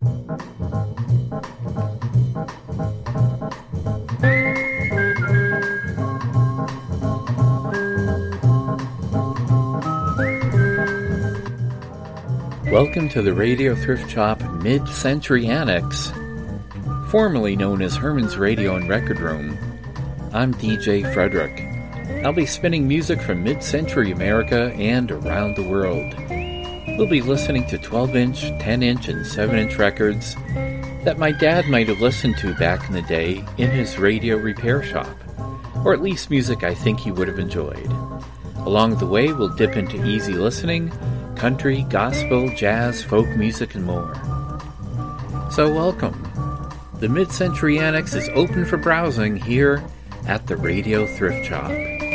Welcome to the Radio Thrift Shop Mid-Century Annex, formerly known as Herman's Radio and Record Room. I'm DJ Frederick. I'll be spinning music from mid-century America and around the world. We'll be listening to 12-inch, 10-inch, and 7-inch records that my dad might have listened to back in the day in his radio repair shop, or at least music I think he would have enjoyed. Along the way, we'll dip into easy listening, country, gospel, jazz, folk music, and more. So welcome. The Mid-Century Annex is open for browsing here at the Radio Thrift Shop.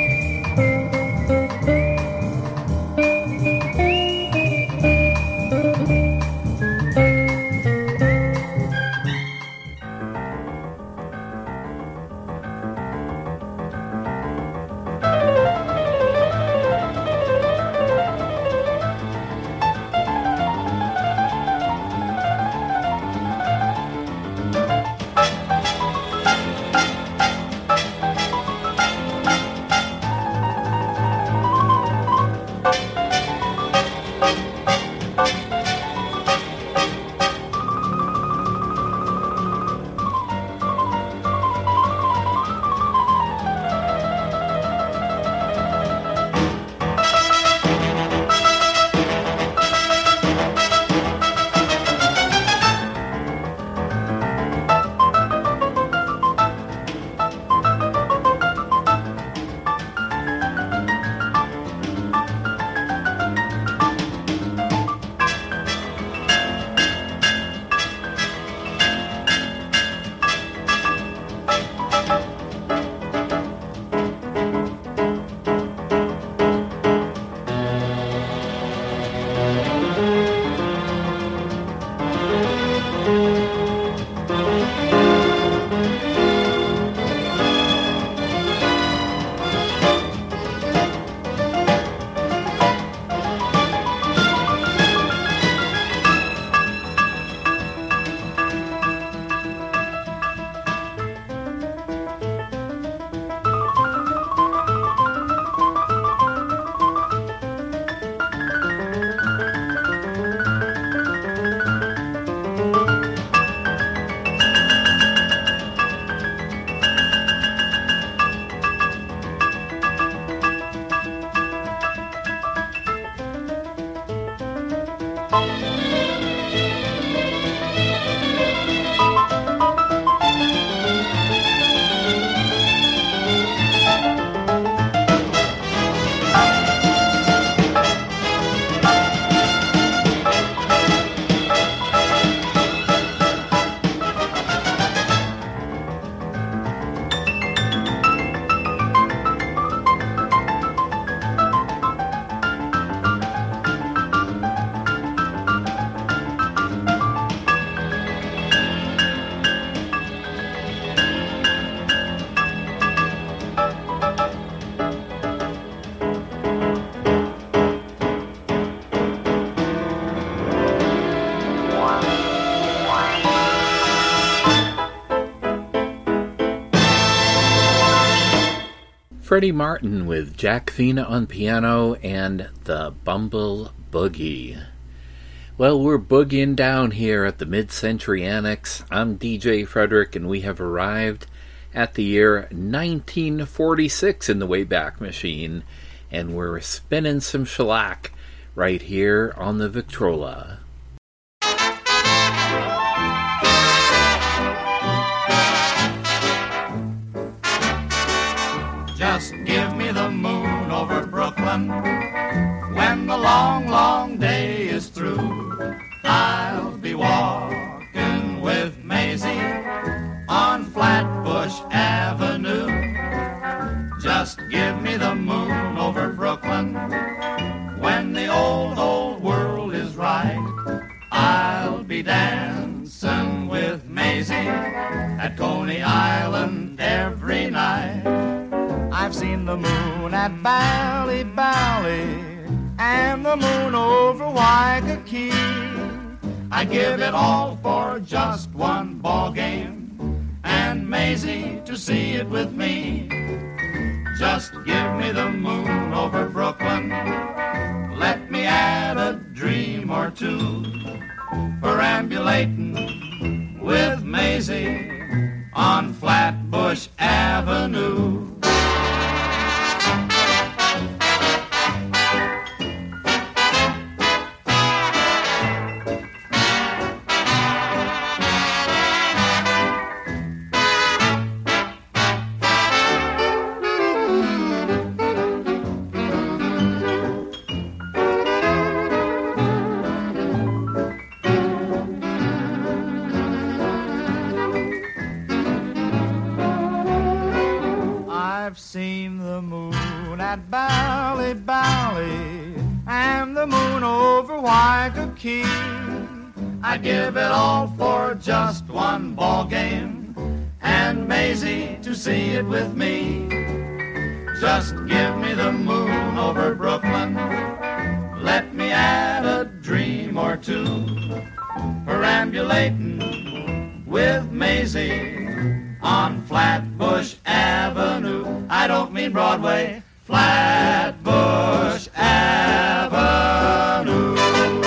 Freddie Martin with Jack Fina on piano and the Bumble Boogie. Well, we're boogieing down here at the Mid-Century Annex. I'm DJ Frederick, and we have arrived at the year 1946 in the Wayback Machine, and we're spinning some shellac right here on the Victrola. Just give me the moon over Brooklyn. When the long, long day is through, I'll be walking with Maisie on Flatbush Avenue. Just give me the moon over Brooklyn. When the old, old world is right, I'll be dancing with Maisie at Coney Island every night. I've seen the moon at Bally Bally and the moon over Waikiki. I'd give it all for just one ball game, and Maisie to see it with me. Just give me the moon over Brooklyn, let me add a dream or two, perambulating with Maisie on Flatbush Avenue. I've seen the moon at Bally Bally and the moon over Waikiki. I'd give it all for just one ball game, and Maisie to see it with me. Just give me the moon over Brooklyn, let me add a dream or two, perambulating with Maisie on Flatbush Avenue. I don't mean Broadway, Flatbush Avenue.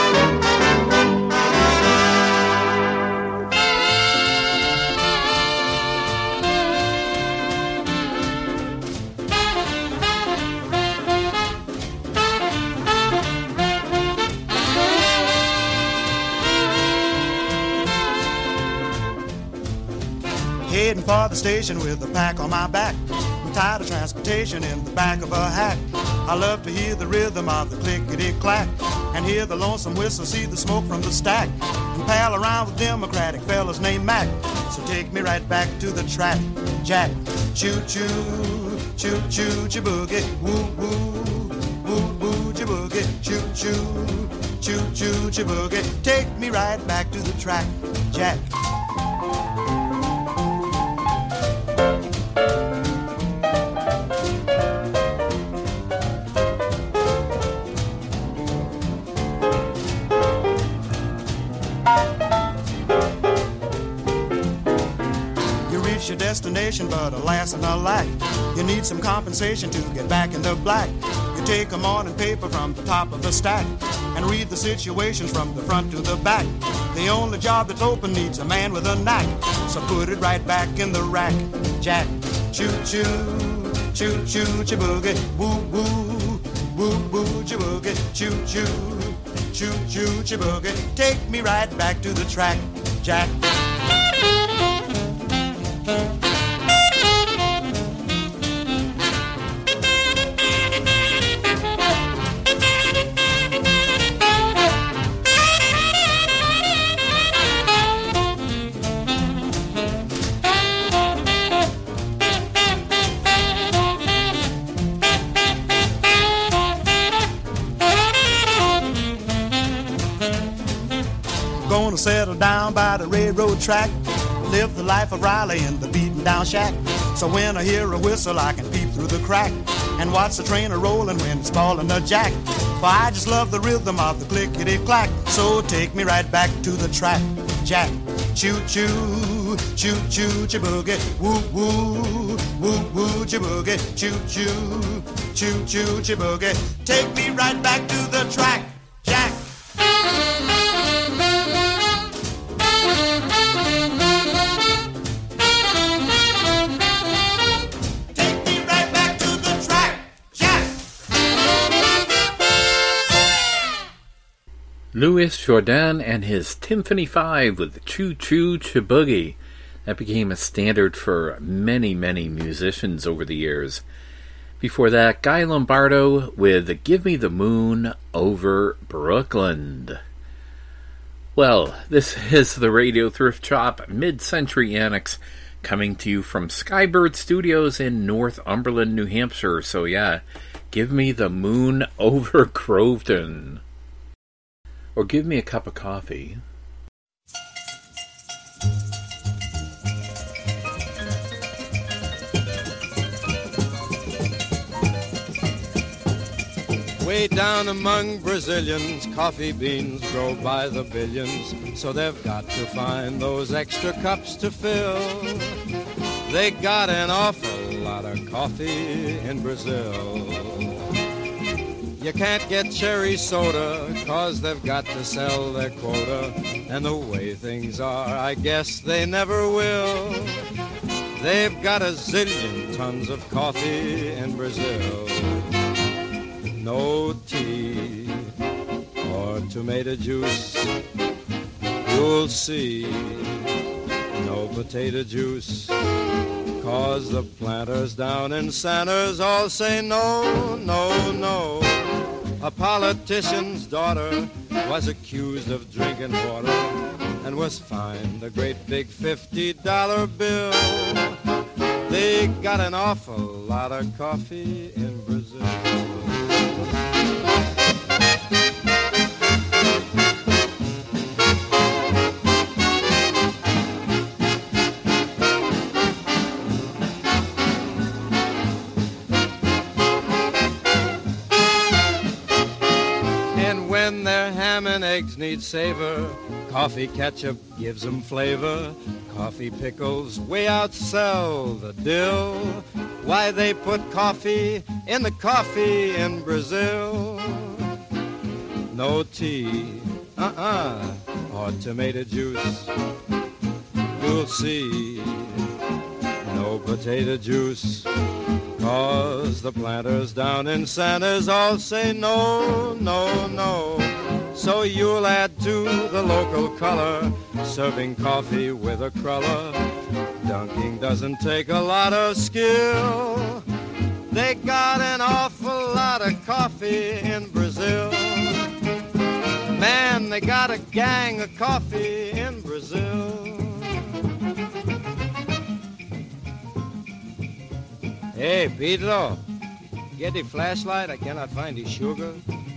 Heading for the station with a pack on my back. I'm tired of transportation in the back of a hack. I love to hear the rhythm of the clickety-clack and hear the lonesome whistle, see the smoke from the stack, and pal around with democratic fellas named Mac. So take me right back to the track, Jack. Choo-choo, choo-choo, choo-boogie, woo-woo, woo-woo, choo-boogie, choo-choo, choo-choo, choo-boogie. Take me right back to the track, Jack. Your destination, but alas and alack, you need some compensation to get back in the black. You take a morning paper from the top of the stack and read the situations from the front to the back. The only job that's open needs a man with a knack, so put it right back in the rack, Jack. Choo-choo, choo-choo, choo-boogie, woo-woo, woo-woo, choo-boogie, choo-choo, choo-choo, choo-boogie. Take me right back to the track, Jack. Gonna settle down by the railroad track, live the life of Riley in the beaten down shack. So when I hear a whistle I can peep through the crack and watch the train a-rolling when it's falling a jack. For I just love the rhythm of the clickety-clack. So take me right back to the track, Jack. Choo-choo, choo-choo, choo-boogie, woo-woo, woo-woo, choo-boogie, choo-choo, choo-choo, choo-boogie. Take me right back to the track, Jack. Louis Jordan and his Timpani 5 with Choo Choo Chiboogie. That became a standard for many, many musicians over the years. Before that, Guy Lombardo with Give Me the Moon Over Brooklyn. Well, this is the Radio Thrift Shop Mid-Century Annex coming to you from Skybird Studios in Northumberland, New Hampshire. So yeah, Give Me the Moon Over Groveton. Or give me a cup of coffee. Way down among Brazilians, coffee beans grow by the billions, so they've got to find those extra cups to fill. They got an awful lot of coffee in Brazil. You can't get cherry soda, 'cause they've got to sell their quota. And the way things are, I guess they never will. They've got a zillion tons of coffee in Brazil. No tea or tomato juice, you'll see. No potato juice, 'cause the planters down in Sanders all say no, no, no. A politician's daughter was accused of drinking water and was fined a great big $50 bill. They got an awful lot of coffee in Brazil. When their ham and eggs need savor, coffee ketchup gives them flavor. Coffee pickles way outsell the dill. Why they put coffee in the coffee in Brazil. No tea, or tomato juice, you'll see. No potato juice, 'cause the planters down in Sanders all say no, no, no. So you'll add to the local color, serving coffee with a cruller. Dunking doesn't take a lot of skill. They got an awful lot of coffee in Brazil. Man, they got a gang of coffee in Brazil. Hey, Pedro, get the flashlight. I cannot find the sugar.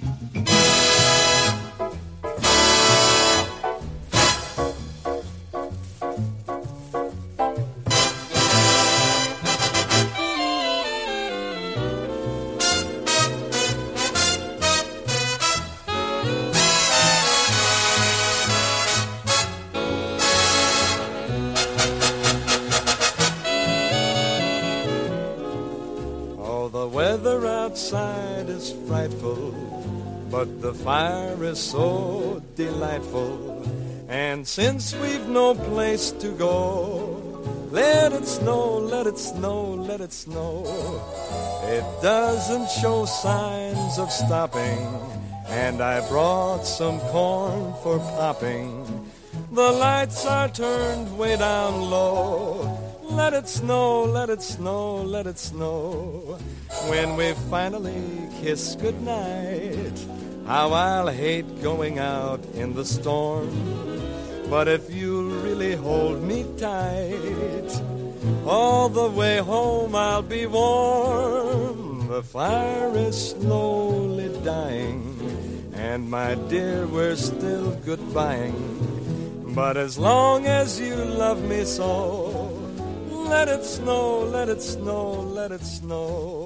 Outside is frightful, but the fire is so delightful. And since we've no place to go, let it snow, let it snow, let it snow. It doesn't show signs of stopping, and I brought some corn for popping. The lights are turned way down low. Let it snow, let it snow, let it snow. When we finally kiss goodnight, how I'll hate going out in the storm. But if you'll really hold me tight, all the way home I'll be warm. The fire is slowly dying, and my dear, we're still goodbying. But as long as you love me so, let it snow, let it snow, let it snow.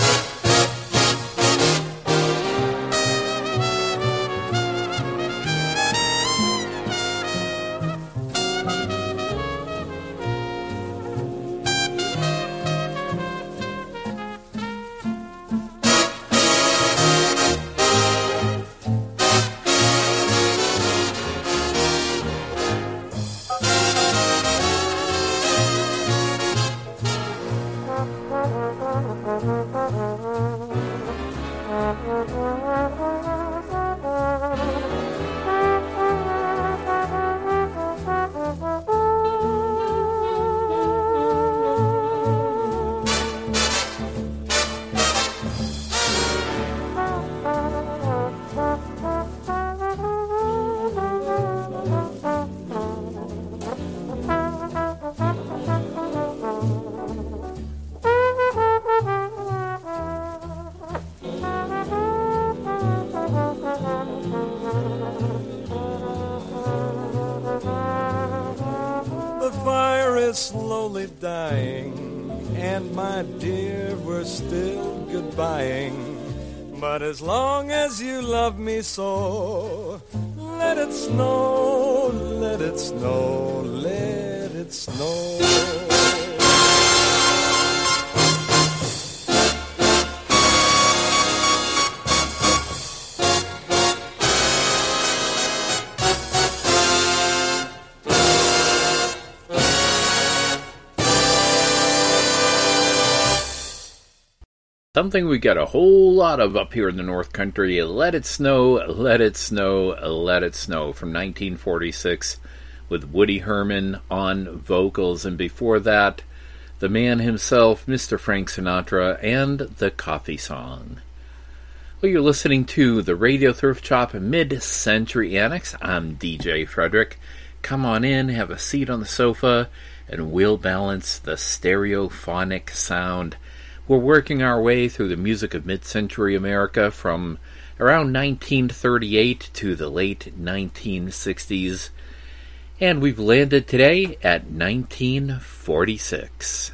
Slowly dying, and my dear, we're still goodbying. But as long as you love me so, let it snow, let it snow, let it snow. Something we got a whole lot of up here in the North Country, Let It Snow, Let It Snow, Let It Snow, from 1946, with Woody Herman on vocals, and before that, the man himself, Mr. Frank Sinatra, and the Coffee Song. Well, you're listening to the Radio Thrift Shop Mid-Century Annex. I'm DJ Frederick. Come on in, have a seat on the sofa, and we'll balance the stereophonic sound. We're working our way through the music of mid-century America from around 1938 to the late 1960s, and we've landed today at 1946.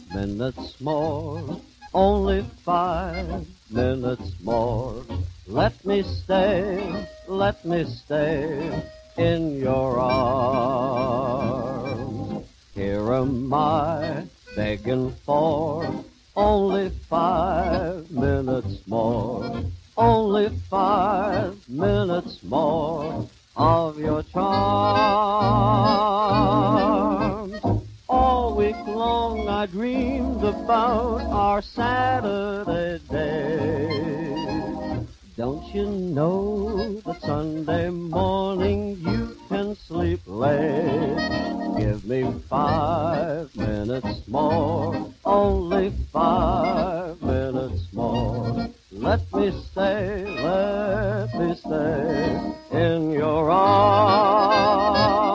minutes more, only 5 minutes more. Let me stay in your arms. Here am I begging for only 5 minutes more, only 5 minutes more of your charms. All week long I dreamed about our Saturday day. Don't you know that Sunday morning you can sleep late? Give me 5 minutes more, only 5 minutes more. Let me stay in your arms.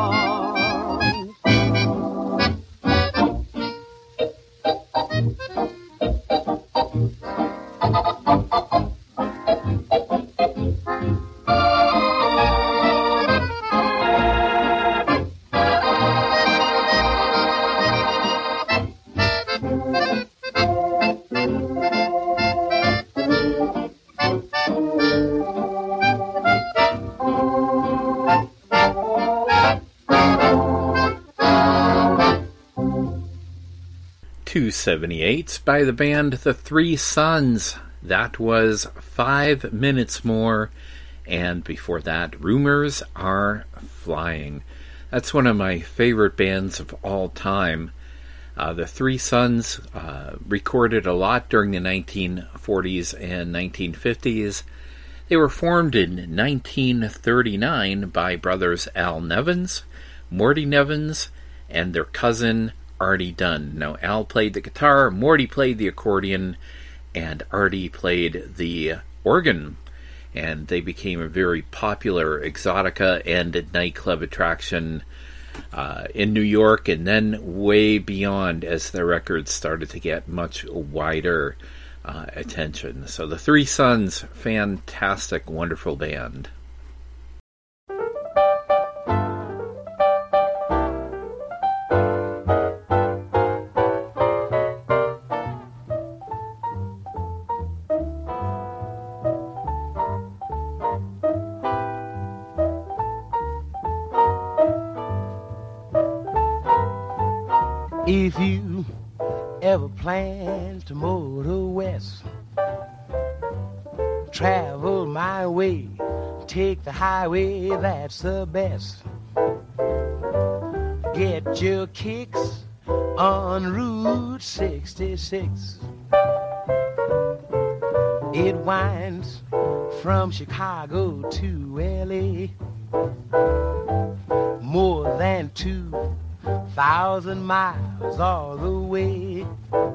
278 by the band The Three Sons. That was 5 minutes more. And before that, Rumors Are Flying. That's one of my favorite bands of all time. The Three Sons recorded a lot during the 1940s and 1950s. They were formed in 1939 by brothers Al Nevins, Morty Nevins, and their cousin Artie Dunn. Now, Al played the guitar, Morty played the accordion, and Artie played the organ. And they became a very popular exotica and nightclub attraction in New York, and then way beyond as the records started to get much wider attention. So the Three Sons, fantastic, wonderful band. If you ever plan to motor west, travel my way, take the highway, that's the best. Get your kicks on Route 66. It winds from Chicago to L.A. More than 2,000 miles all the way.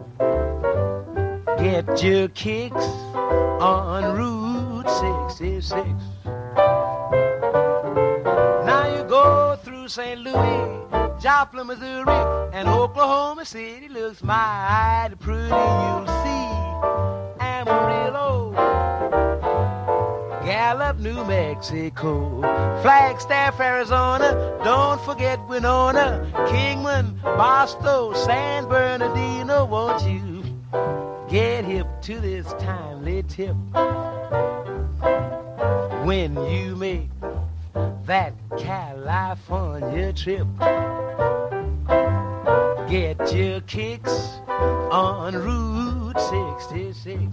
Get your kicks on Route 66. Now you go through St. Louis, Joplin, Missouri, and Oklahoma City looks mighty pretty. You'll see Amarillo, Gallup, New Mexico, Flagstaff, Arizona, don't forget Winona, Kingman, Barstow, San Bernardino. Won't you get hip to this timely tip when you make that California trip? Get your kicks on Route 66.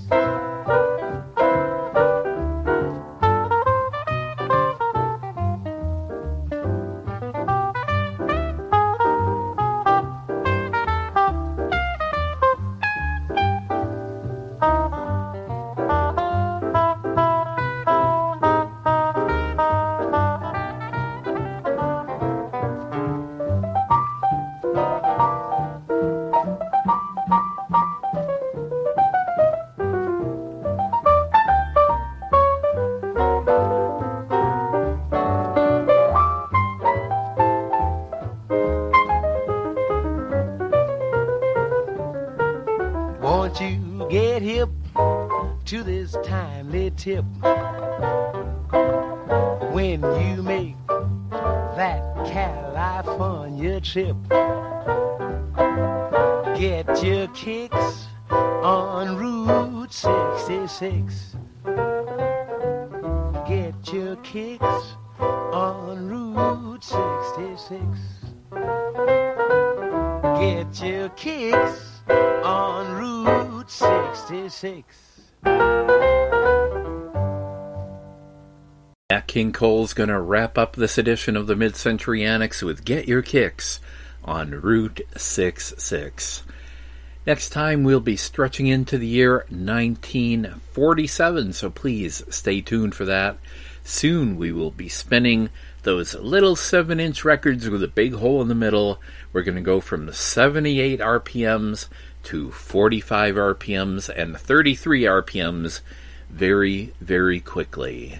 To this timely tip when you make that California trip. Get your kicks on Route 66. Get your kicks on Route 66. Get your kicks on Route 66. Nat King Cole's going to wrap up this edition of the Mid-Century Annex with Get Your Kicks on Route 66. Next time we'll be stretching into the year 1947, so please stay tuned for that. Soon we will be spinning those little 7-inch records with a big hole in the middle. We're going to go from 78 RPMs to 45 RPMs and 33 RPMs very, very quickly.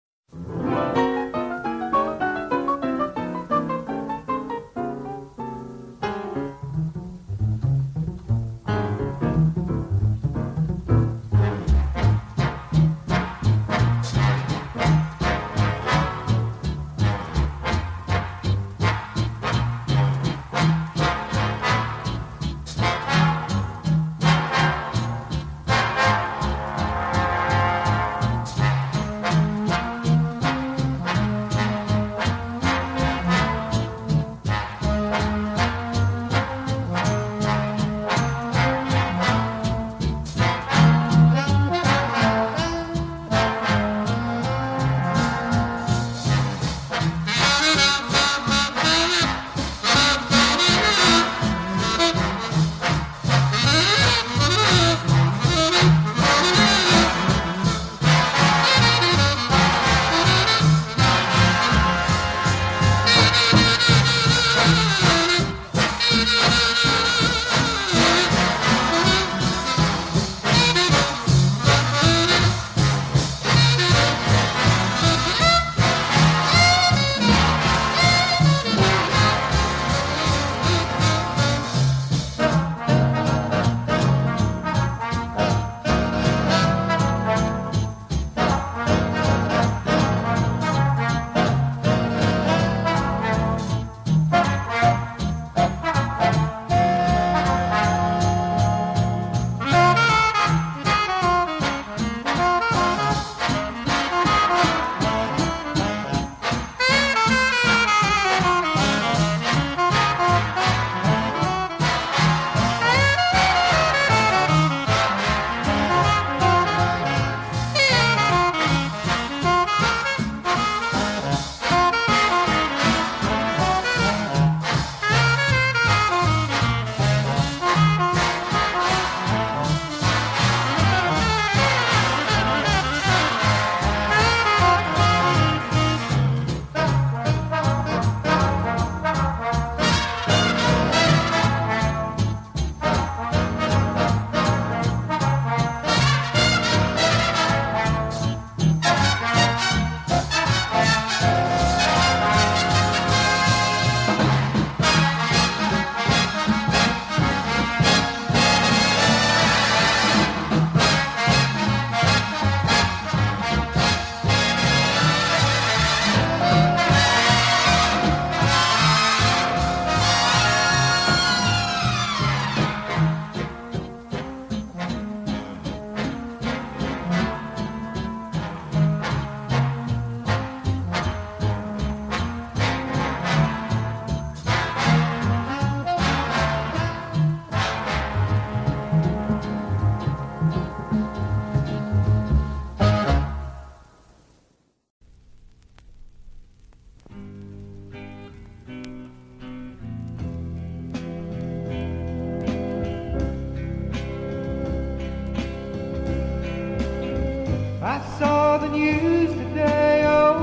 I saw the news today,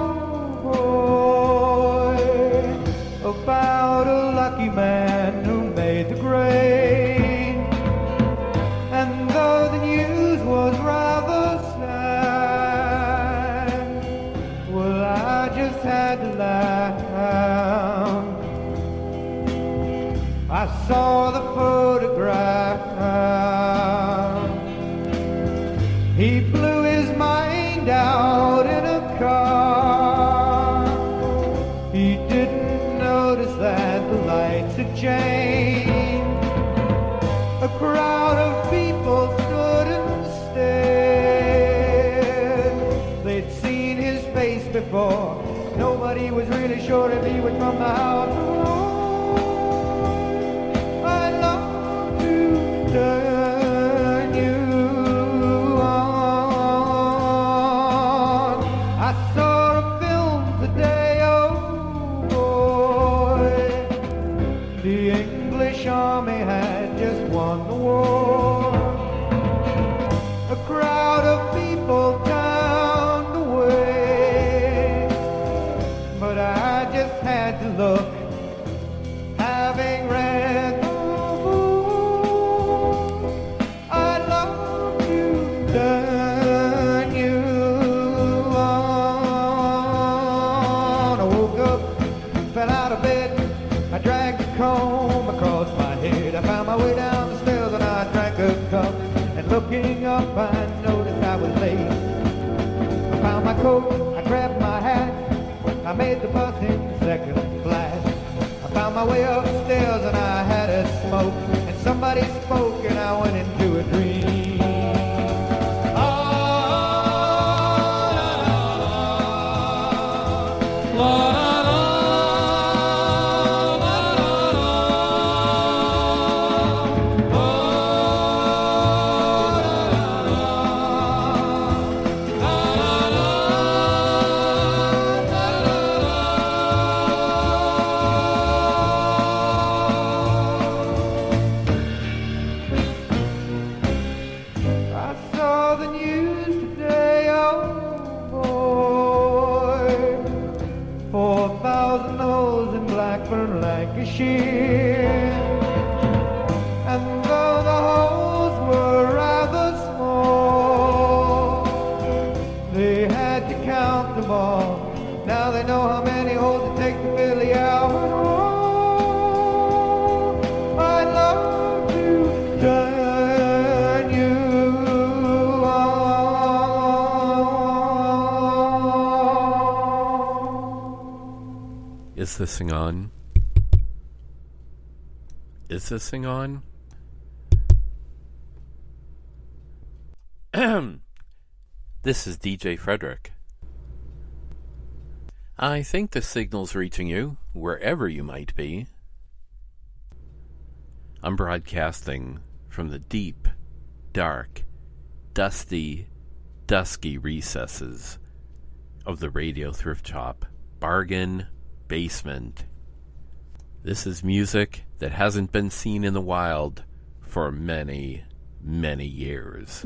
oh boy, about a lucky man who made the grade. And though the news was rather sad, well, I just had to laugh. I saw the photograph. He blew his mind out in a car. He didn't notice that the lights had changed. crowd of people stood and stared. They'd seen his face before. Nobody was really sure if he was from the house alone. I long to turn you on. I saw a film today, oh boy. The English army had just won the war. A crowd of people turned away, but I just had to look, having read the book. I love to turn you on. I woke up, fell out of bed, I dragged a comb across my head. I found my way down the stairs and I drank a cup. And looking up, I noticed I was late. I found my coat, I grabbed my hat, I made the bus in second class. I found my way upstairs and I had a smoke. And somebody spoke and I went into a dream. I saw the news today, oh boy. 4,000 holes in Blackburn, Lancashire. And though the holes were rather small, they had to count them all. Now they know how many holes it takes to fill the Albert Hall. I'd love to turn you on. Is this thing on? Is this thing on? This is DJ Frederick. I think the signal's reaching you, wherever you might be. I'm broadcasting from the deep, dark, dusty, dusky recesses of the Radio Thrift Shop bargain basement. This is music that hasn't been seen in the wild for many, many years.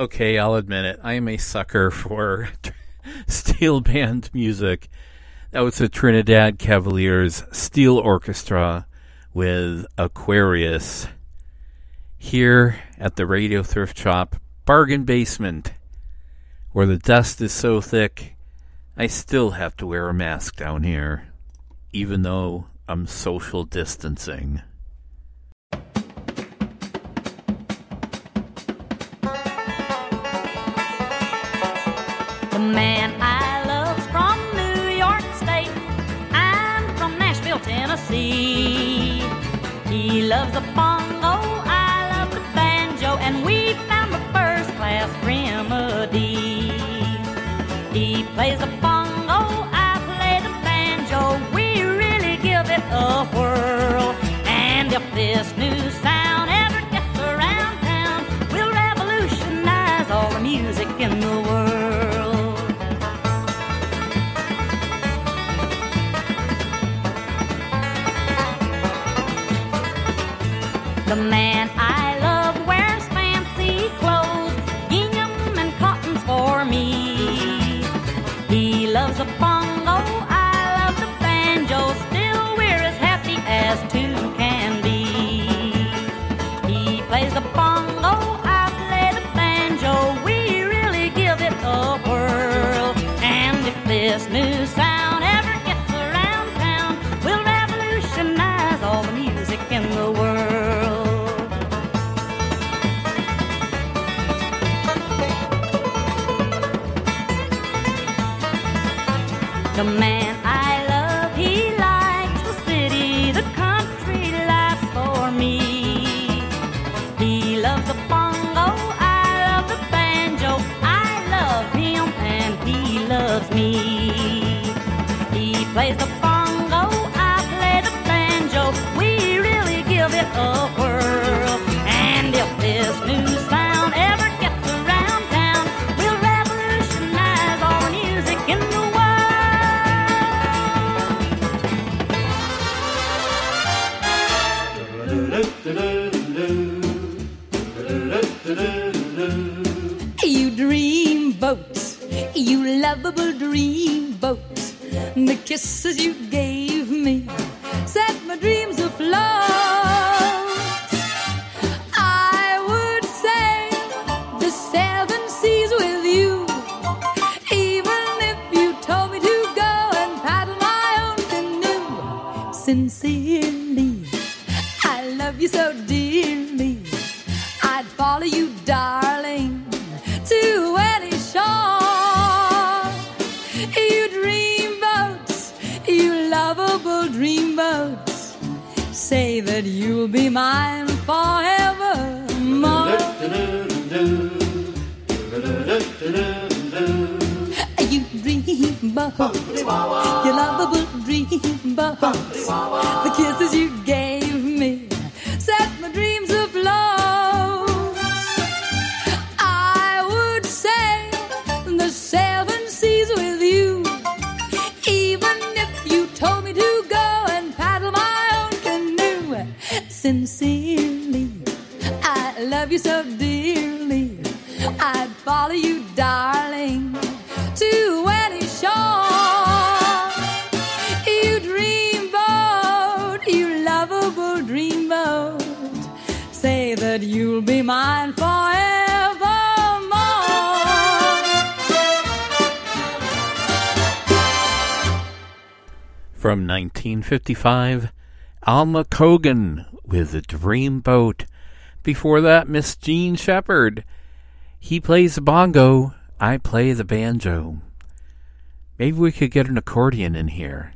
Okay, I'll admit it. I am a sucker for steel band music. That was the Trinidad Cavaliers Steel Orchestra with Aquarius. Here at the Radio Thrift Shop Bargain Basement, where the dust is so thick, I still have to wear a mask down here, even though I'm social distancing. The man I love's from New York State. I'm from Nashville, Tennessee. He loves the bongo, I love the banjo, and we found the first-class remedy. He plays the bongo, I play the banjo, we really give it a whirl. And if this new sound ever gets around town, we'll revolutionize all the music in the world. The man I love wears fancy clothes, gingham and cottons for me. He loves the bongo, I love the banjo, still we're as happy as two can be. He plays the bongo, I play the banjo, we really give it a whirl. And if this new sound ever gets around town, we'll revolutionize all the music in the world. The man I love, he likes the city, the country life's for me. He loves the bongo, I love the banjo, I love him and he loves me. He plays the bongo, I play the banjo, we really give it a whirl. And if this new sound ever gets around town, we'll revolutionize all the music in the world. You dream boats, you lovable dream boats. The kisses you gave me set my dreams afloat. I would sail the 7 seas with you, even if you told me to go and paddle my own canoe. Sincerely, I love you so dearly, I'd follow you, darling, to any shore. You dream boats, you lovable dream boats, say that you'll be mine forevermore. You dream boats, you lovable dream boats, the kisses you gave me set my dreams afloat. I would sail the 7 seas with you, even if you told me to go and paddle my own canoe. Sincerely, I love you so dearly, I'd follow you, darling, to any shore. You dream boat, you lovable dream boat, say that you'll be mine forevermore. From 1955, Alma Cogan with The Dream Boat. Before that, Miss Jean Shepherd. He plays the bongo, I play the banjo. Maybe we could get an accordion in here.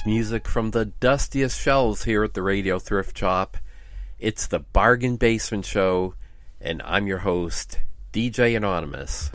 music from the dustiest shelves here at the Radio Thrift Shop. It's the Bargain Basement Show, and I'm your host, DJ Anonymous.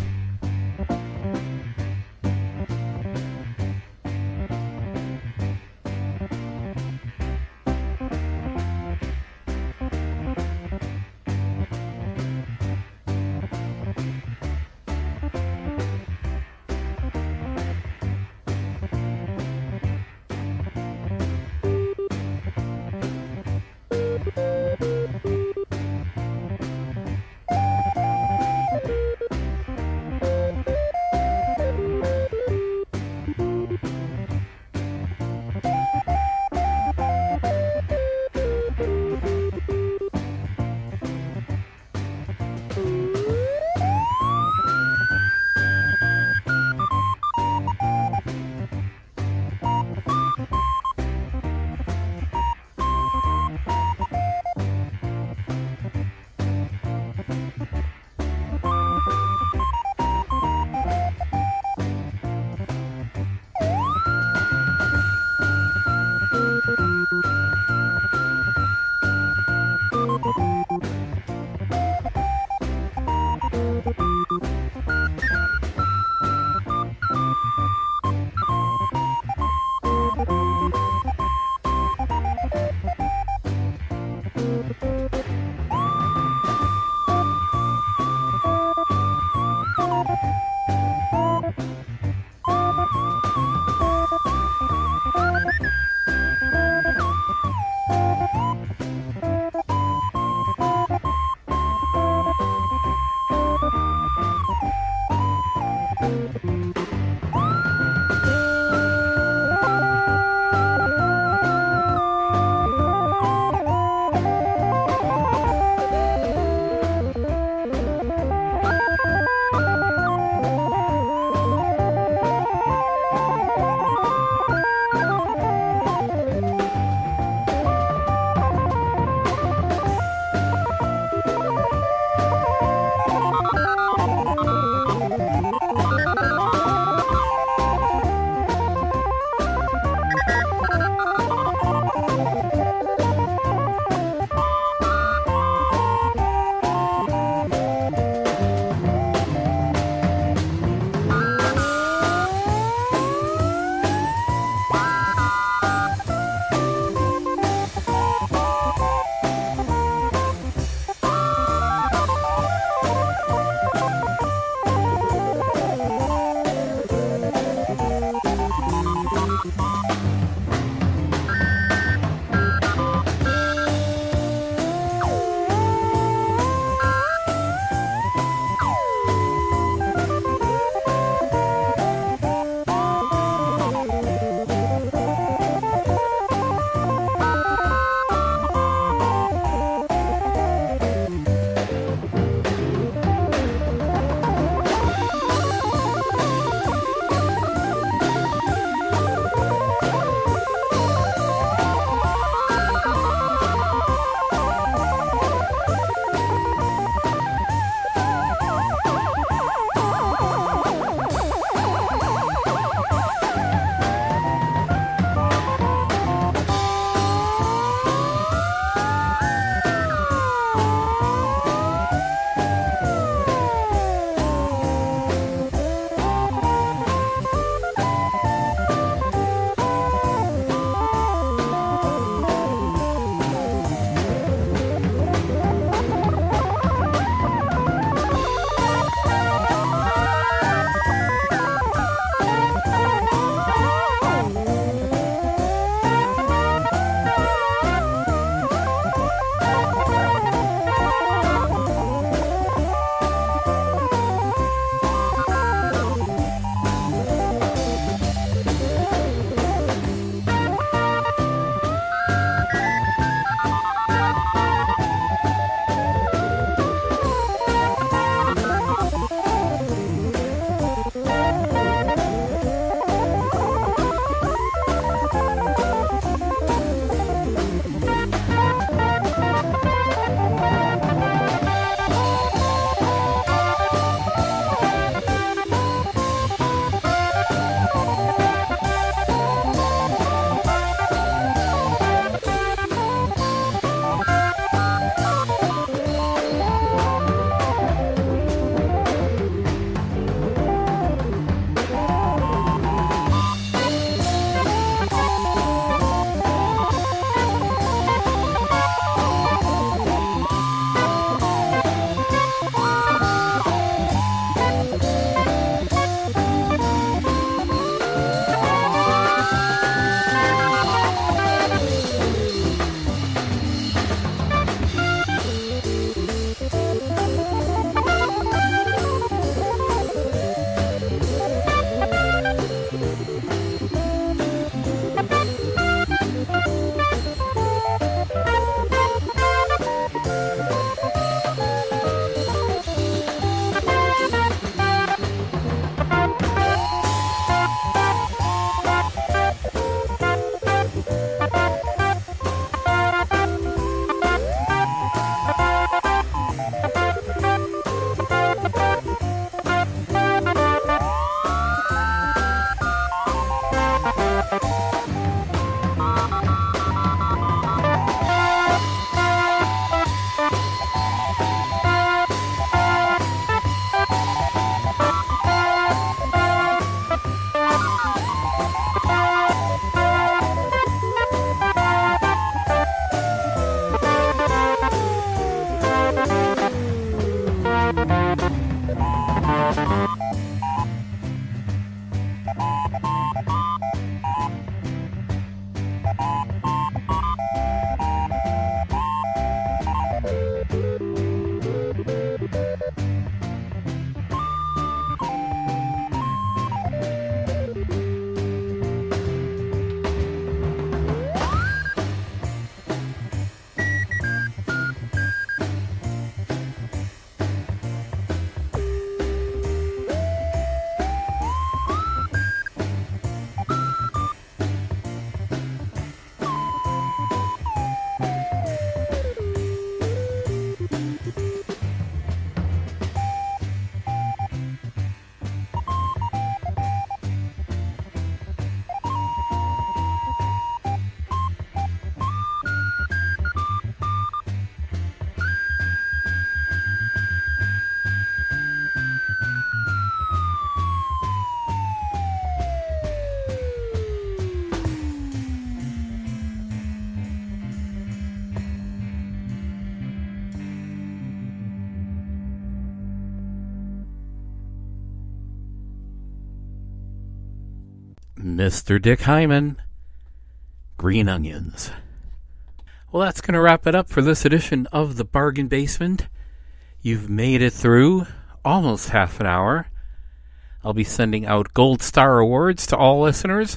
Mr. Dick Hyman, Green Onions. Well, that's going to wrap it up for this edition of The Bargain Basement. You've made it through almost half an hour. I'll be sending out Gold Star Awards to all listeners.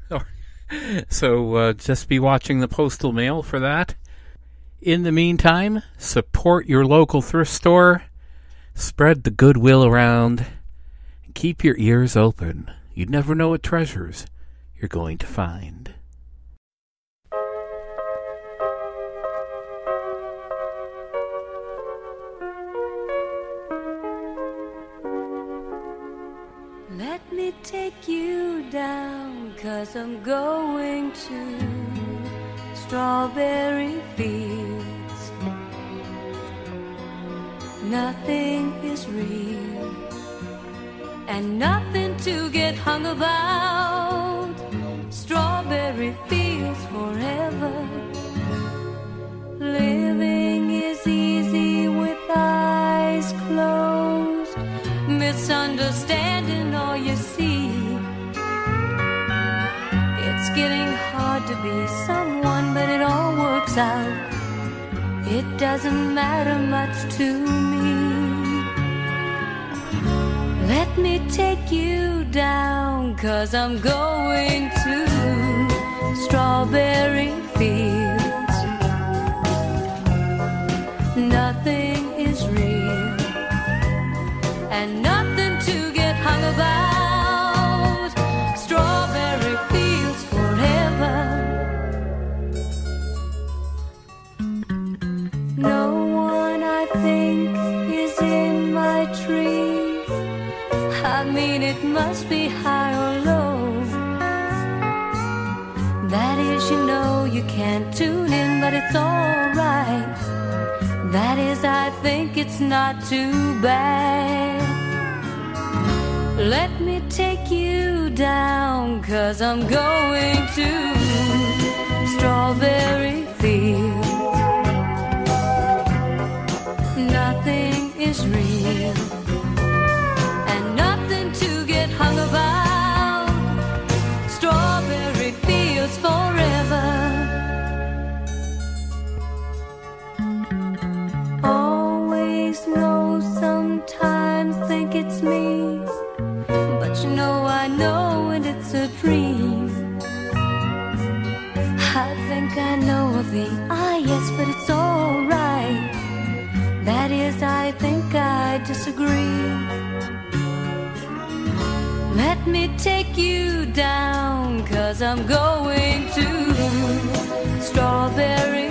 So just be watching the postal mail for that. In the meantime, support your local thrift store, spread the goodwill around, and keep your ears open. You never know what treasures you're going to find. Let me take you down, 'cause I'm going to strawberry fields. Nothing is real and nothing to get hung about. Strawberry fields forever. Living is easy with eyes closed. Misunderstanding all you see. It's getting hard to be someone, but it all works out. It doesn't matter much to me. Let me take you down, 'cause I'm going to strawberry fields. Nothing is real and nothing to get hung about. Strawberry fields forever. No one I think is in my trees. I mean, it must be high or low. That is, you know, you can't tune in, but it's alright. That is, I think it's not too bad. Let me take you down, 'cause I'm going to strawberry fields. Nothing is real and nothing to get hung about. Strawberry fields forever. Always know, sometimes think it's me, but you know I know and it's a dream. I think I know of the yes, but it's alright. That is, I think I disagree. Let me take you down, 'cause I'm going to strawberry